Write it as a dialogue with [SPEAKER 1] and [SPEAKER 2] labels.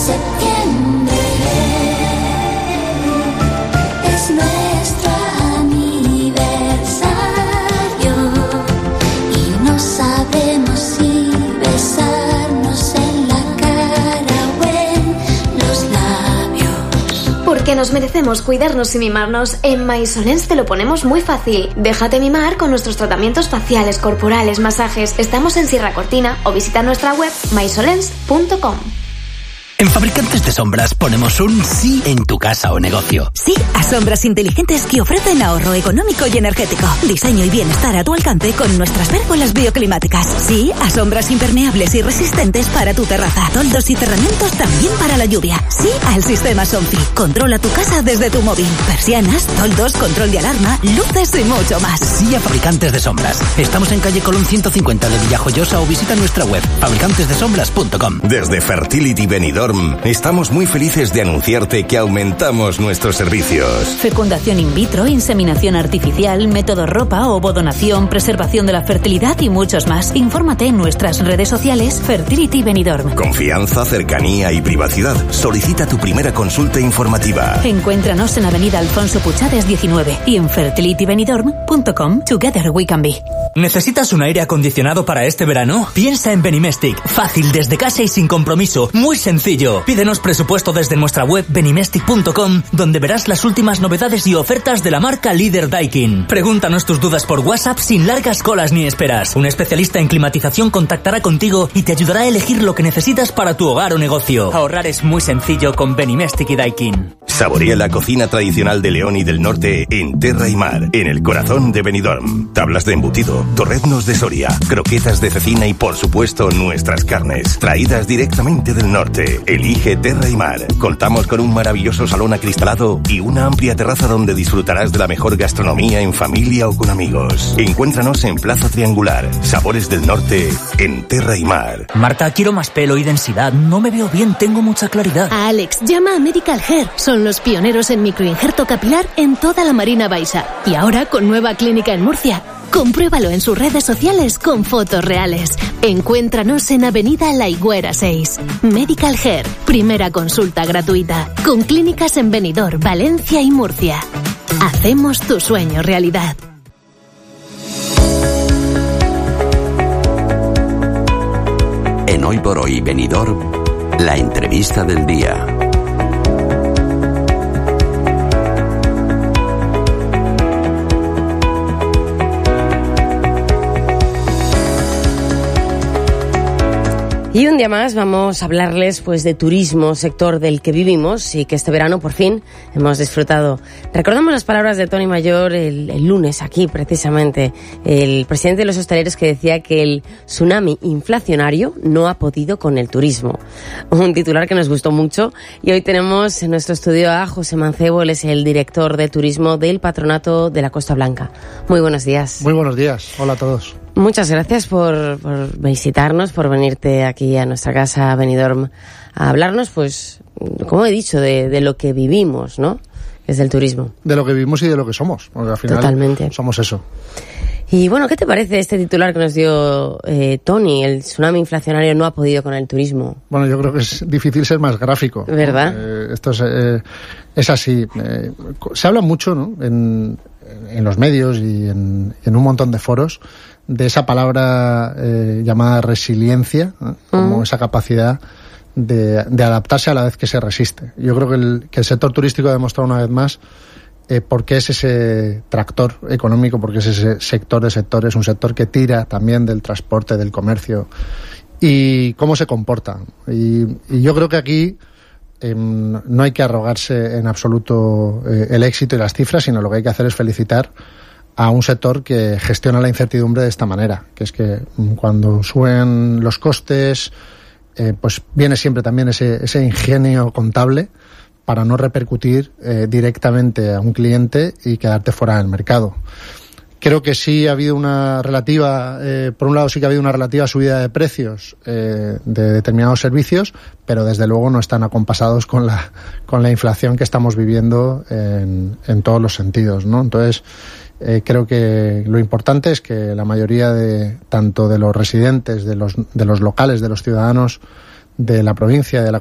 [SPEAKER 1] septiembre es nuestro aniversario y no sabemos si besarnos en la cara o en los labios.
[SPEAKER 2] Porque nos merecemos cuidarnos y mimarnos, en Maisolens te lo ponemos muy fácil. Déjate mimar con nuestros tratamientos faciales, corporales, masajes. Estamos en Sierra Cortina o visita nuestra web maisolens.com.
[SPEAKER 3] En Fabricantes de Sombras ponemos un sí en tu casa o negocio.
[SPEAKER 4] Sí a sombras inteligentes que ofrecen ahorro económico y energético. Diseño y bienestar a tu alcance con nuestras pérgolas bioclimáticas. Sí a sombras impermeables y resistentes para tu terraza. Toldos y cerramientos también para la lluvia. Sí al sistema Somfy. Controla tu casa desde tu móvil. Persianas, toldos, control de alarma, luces y mucho más.
[SPEAKER 3] Sí a Fabricantes de Sombras. Estamos en calle Colón 150 de Villajoyosa o visita nuestra web fabricantesdesombras.com.
[SPEAKER 5] Desde Fertility Benidorm estamos muy felices de anunciarte que aumentamos nuestros servicios.
[SPEAKER 6] Fecundación in vitro, inseminación artificial, método ropa, ovodonación, preservación de la fertilidad y muchos más. Infórmate en nuestras redes sociales Fertility Benidorm.
[SPEAKER 5] Confianza, cercanía y privacidad. Solicita tu primera consulta informativa.
[SPEAKER 6] Encuéntranos en Avenida Alfonso Puchades 19 y en fertilitybenidorm.com. Together we can be.
[SPEAKER 7] ¿Necesitas un aire acondicionado para este verano? Piensa en Benimestic. Fácil, desde casa y sin compromiso. Muy sencillo. Pídenos presupuesto desde nuestra web benimestic.com, donde verás las últimas novedades y ofertas de la marca líder Daikin. Pregúntanos tus dudas por WhatsApp sin largas colas ni esperas. Un especialista en climatización contactará contigo y te ayudará a elegir lo que necesitas para tu hogar o negocio. Ahorrar es muy sencillo con Benimestic y Daikin.
[SPEAKER 5] Saborea la cocina tradicional de León y del Norte en Terra y Mar, en el corazón de Benidorm. Tablas de embutido, torreznos de Soria, croquetas de cecina y por supuesto nuestras carnes, traídas directamente del norte. Elige Terra y Mar. Contamos con un maravilloso salón acristalado y una amplia terraza donde disfrutarás de la mejor gastronomía en familia o con amigos. Encuéntranos en Plaza Triangular, Sabores del Norte, en Terra y Mar.
[SPEAKER 7] Marta, quiero más pelo y densidad. No me veo bien, tengo mucha claridad.
[SPEAKER 8] A Alex, llama a Medical Hair. Son los pioneros en microinjerto capilar en toda la Marina Baixa. Y ahora con nueva clínica en Murcia. Compruébalo en sus redes sociales con fotos reales. Encuéntranos en Avenida La Higuera 6. Medical Hair, primera consulta gratuita. Con clínicas en Benidorm, Valencia y Murcia. Hacemos tu sueño realidad.
[SPEAKER 9] En Hoy por Hoy Benidorm, la entrevista del día.
[SPEAKER 10] Y un día más vamos a hablarles pues de turismo, sector del que vivimos y que este verano por fin hemos disfrutado. Recordamos las palabras de Tony Mayor el lunes aquí precisamente, el presidente de los hosteleros, que decía que el tsunami inflacionario no ha podido con el turismo. Un titular que nos gustó mucho, y hoy tenemos en nuestro estudio a José Mancebo, él es el director de turismo del Patronato de la Costa Blanca. Muy buenos días.
[SPEAKER 11] Muy buenos días, hola a todos.
[SPEAKER 10] Muchas gracias por visitarnos, por venirte aquí a nuestra casa, a Benidorm, a hablarnos, pues, como he dicho, de lo que vivimos, ¿no? Que es el turismo.
[SPEAKER 11] De lo que vivimos y de lo que somos, porque al final
[SPEAKER 10] totalmente
[SPEAKER 11] somos eso.
[SPEAKER 10] Y bueno, ¿qué te parece este titular que nos dio Tony? El tsunami inflacionario no ha podido con el turismo.
[SPEAKER 11] Bueno, yo creo que es difícil ser más gráfico,
[SPEAKER 10] ¿verdad?
[SPEAKER 11] Esto es así. Se habla mucho, ¿no?, en los medios y en un montón de foros de esa palabra llamada resiliencia, ¿no?, como esa capacidad de adaptarse a la vez que se resiste. Yo creo que el sector turístico ha demostrado una vez más por qué es ese tractor económico, porque es ese sector de sectores, un sector que tira también del transporte, del comercio, y cómo se comporta. Y yo creo que aquí no hay que arrogarse en absoluto el éxito y las cifras, sino lo que hay que hacer es felicitar a un sector que gestiona la incertidumbre de esta manera, que es que cuando suben los costes, pues viene siempre también ese ingenio contable para no repercutir directamente a un cliente y quedarte fuera del mercado. Creo que sí ha habido una relativa, por un lado sí que ha habido una relativa subida de precios de determinados servicios, pero desde luego no están acompasados con la inflación que estamos viviendo en todos los sentidos, ¿no? Entonces, creo que lo importante es que la mayoría tanto de los residentes, de los locales, de los ciudadanos de la provincia, de la